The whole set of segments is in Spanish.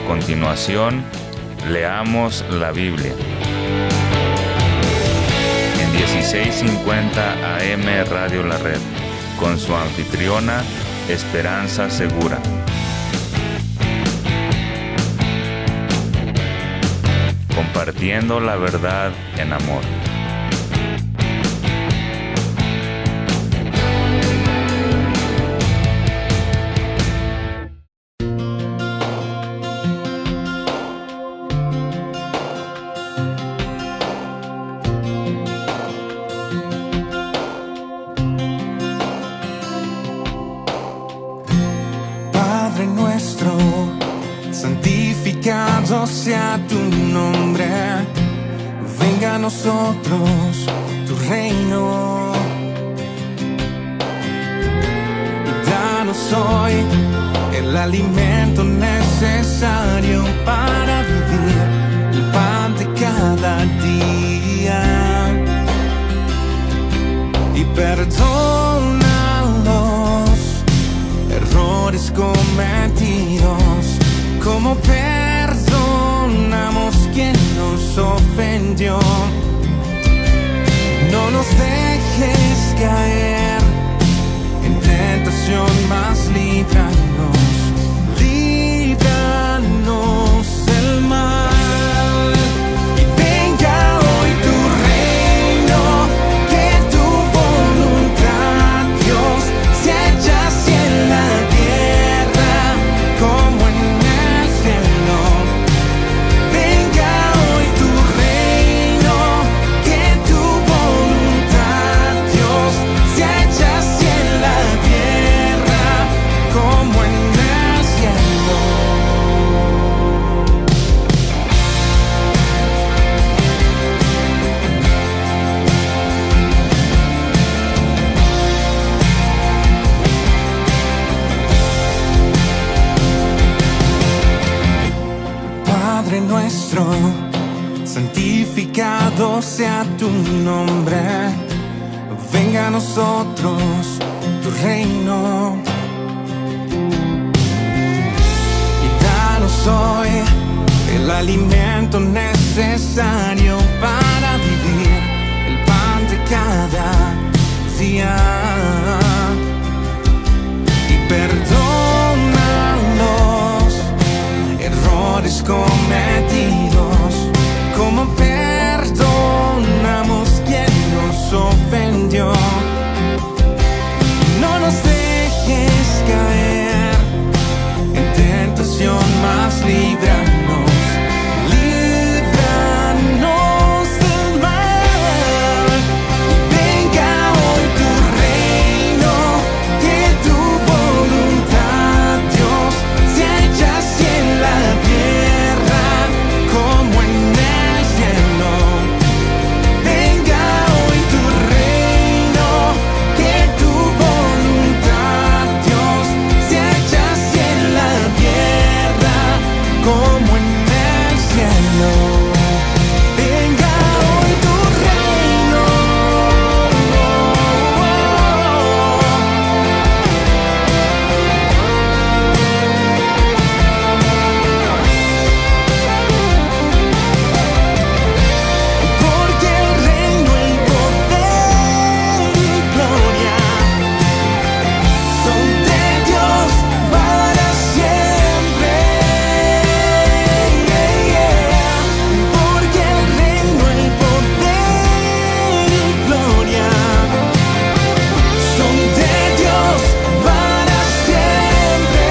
continuación, leamos la Biblia. En 1650 AM Radio La Red, con su anfitriona, Esperanza Segura. Compartiendo la verdad en amor. Padre nuestro, santificado sea tu nombre, venga a nosotros tu reino, y danos hoy el alimento necesario para vivir, el pan de cada día, y perdona los errores cometidos, como perdonamos quien nos ofendió. No nos dejes caer en tentación, mas líbranos del mal. Y venga hoy tu reino, que tu voluntad, Dios, se haga así en la tierra como en el cielo. Venga hoy tu reino, que tu voluntad, Dios, se haga así en la tierra como en el cielo. Padre nuestro, santificado sea tu nombre, venga a nosotros tu reino, y danos hoy el alimento necesario para vivir, el pan de cada día, y perdona los errores cometidos, como perdonamos quien nos ofendió. No nos dejes caer en tentación, mas líbranos del mal. Venga hoy tu reino, que tu voluntad, Dios, se haga así en la tierra como en el cielo. Venga hoy tu reino, que tu voluntad, Dios, se haga así en la tierra como en el cielo. Venga hoy tu reino. Porque el reino, el poder y gloria son de Dios para siempre. Porque el reino, el poder y gloria son de Dios para siempre.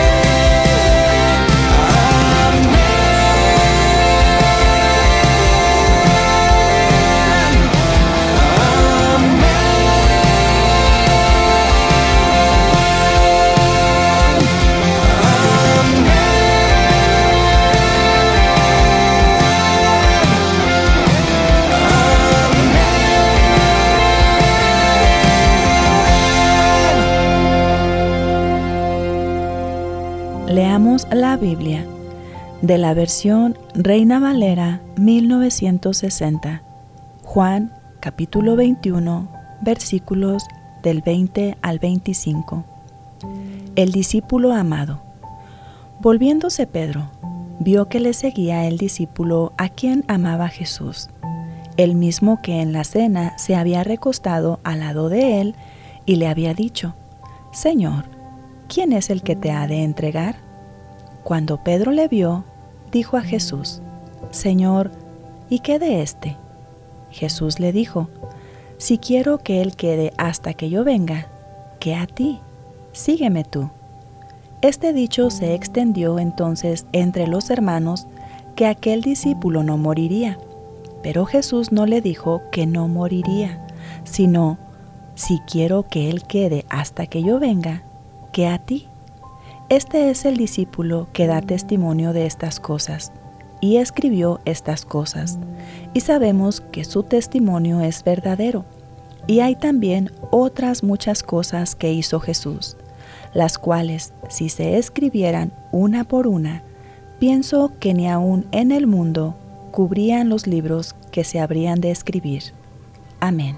Leamos la Biblia de la versión Reina Valera 1960. Juan capítulo 21, versículos del 20 al 25. El discípulo amado. Volviéndose Pedro, vio que le seguía el discípulo a quien amaba Jesús, el mismo que en la cena se había recostado al lado de él y le había dicho: Señor, ¿quién es el que te ha de entregar? Cuando Pedro le vio, dijo a Jesús: Señor, ¿y qué de éste? Jesús le dijo: Si quiero que él quede hasta que yo venga, ¿qué a ti? Sígueme tú. Este dicho se extendió entonces entre los hermanos, que aquel discípulo no moriría. Pero Jesús no le dijo que no moriría, sino: Si quiero que él quede hasta que yo venga, ¿qué a ti? Este es el discípulo que da testimonio de estas cosas, y escribió estas cosas, y sabemos que su testimonio es verdadero. Y hay también otras muchas cosas que hizo Jesús, las cuales, si se escribieran una por una, pienso que ni aun en el mundo cubrían los libros que se habrían de escribir. Amén.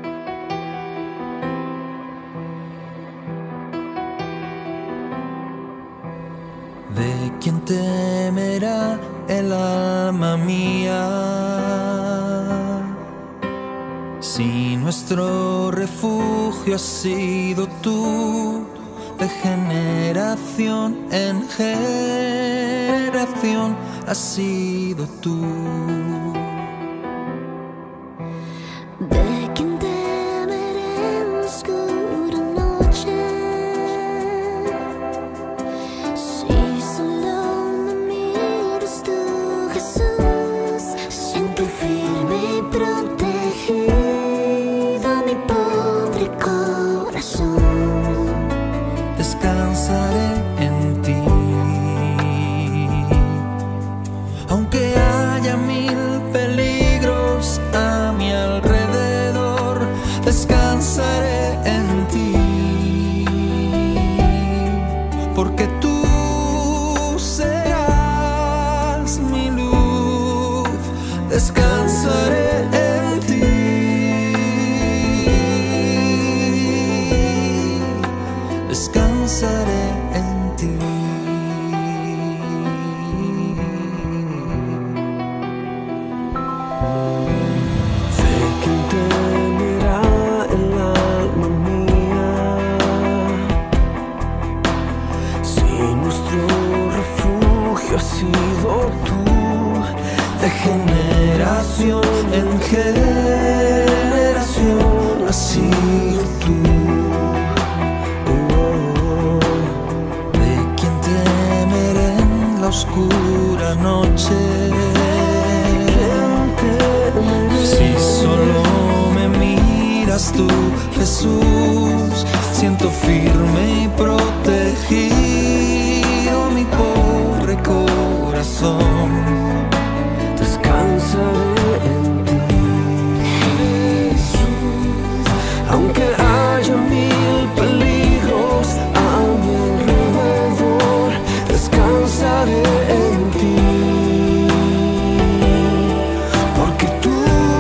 ¿De quién temerá el alma mía? Si nuestro refugio has sido tú, de generación en generación has sido tú. ¿De quién temeré en la oscura noche? Si solo me miras tú, Jesús, siento firme y protegido mi pobre corazón. Descansaré en ti, aunque haya mil peligros a mi alrededor. Descansaré en ti, porque tú serás mi luz. Descansaré en ti. Descansaré en ti. ¿De quién temerá el alma mía? Si nuestro refugio has sido tú, de generación en generación has sido tú. Oscura noche, si solo me miras tú, Jesús, siento firme y protegido mi pobre corazón. Descansaré en ti, Jesús, aunque haya mil peligros a mi alrededor. Descansaré en ti, porque tú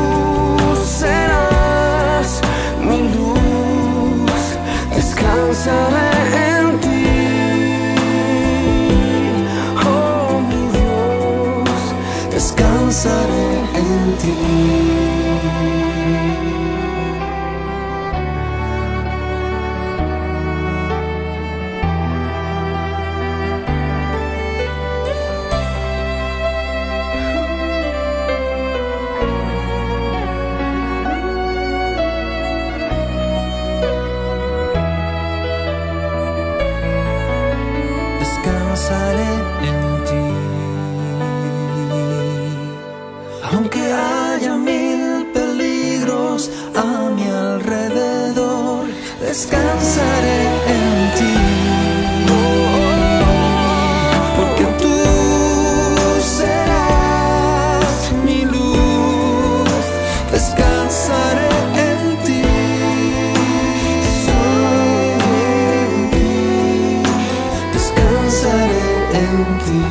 serás mi luz. Descansaré en ti, oh mi Dios. Descansaré en ti. Descansaré en ti, aunque haya mil peligros a mi alrededor. Descansaré en ti, porque tú serás mi luz. Descansaré en ti. Descansaré en ti.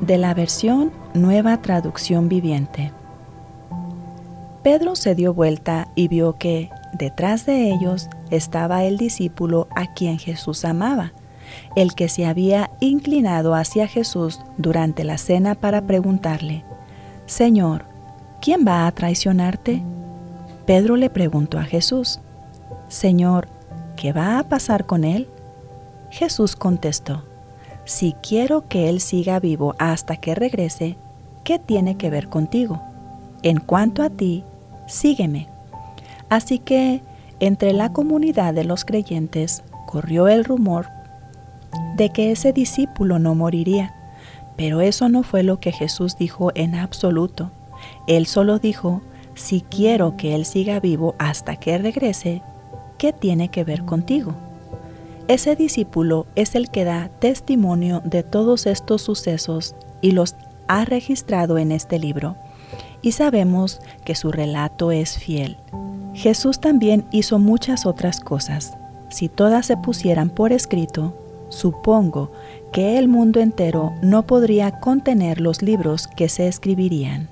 de la versión Nueva Traducción Viviente. Pedro se dio vuelta y vio que, detrás de ellos, estaba el discípulo a quien Jesús amaba, el que se había inclinado hacia Jesús durante la cena para preguntarle: Señor, ¿quién va a traicionarte? Pedro le preguntó a Jesús: Señor, ¿qué va a pasar con él? Jesús contestó: Si quiero que él siga vivo hasta que regrese, ¿qué tiene que ver contigo? En cuanto a ti, sígueme. Así que, entre la comunidad de los creyentes, corrió el rumor de que ese discípulo no moriría. Pero eso no fue lo que Jesús dijo en absoluto. Él solo dijo: si quiero que él siga vivo hasta que regrese, ¿qué tiene que ver contigo? Ese discípulo es el que da testimonio de todos estos sucesos y los ha registrado en este libro. Y sabemos que su relato es fiel. Jesús también hizo muchas otras cosas. Si todas se pusieran por escrito, supongo que el mundo entero no podría contener los libros que se escribirían.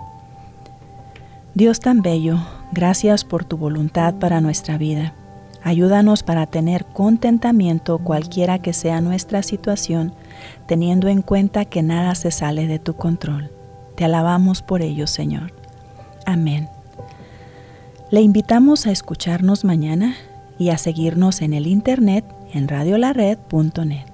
Dios tan bello, gracias por tu voluntad para nuestra vida. Ayúdanos para tener contentamiento cualquiera que sea nuestra situación, teniendo en cuenta que nada se sale de tu control. Te alabamos por ello, Señor. Amén. Le invitamos a escucharnos mañana y a seguirnos en el internet en radiolared.net.